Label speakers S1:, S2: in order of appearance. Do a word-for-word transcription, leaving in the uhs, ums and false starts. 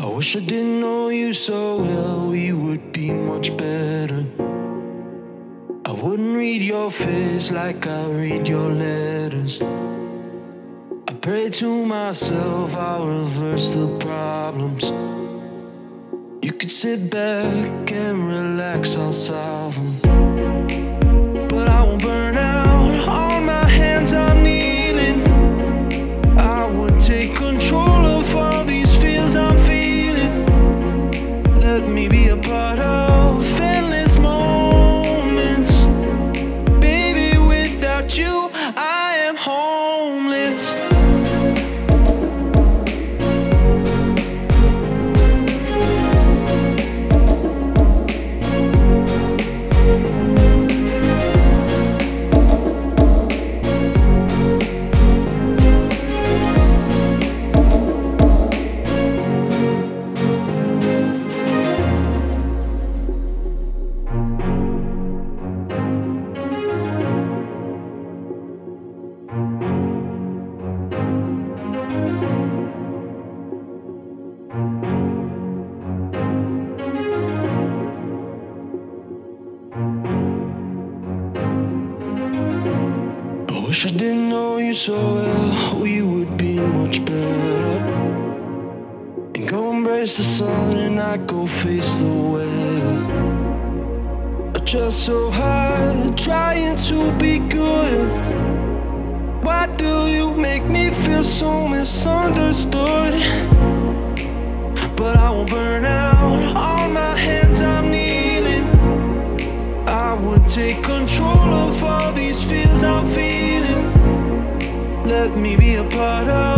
S1: I wish I didn't know you so well, we would be much better. I wouldn't read your face like I read your letters. I pray to myself, I'll reverse the problems. You could sit back and relax, I'll solve them. But I won't burn out, on my hands I'm kneeling. I would take control of all these fears I'm feeling. Let me be a part of endless moments. Baby, without you, I am homeless. I wish I didn't know you so well, we would be much better. And go embrace the sun and I go face the weather. I try so hard, trying to be good. Why do you make me feel so misunderstood? But I won't burn out, on my hands I'm kneeling. I would take control of all these fears I'm feeling. Let me be a part of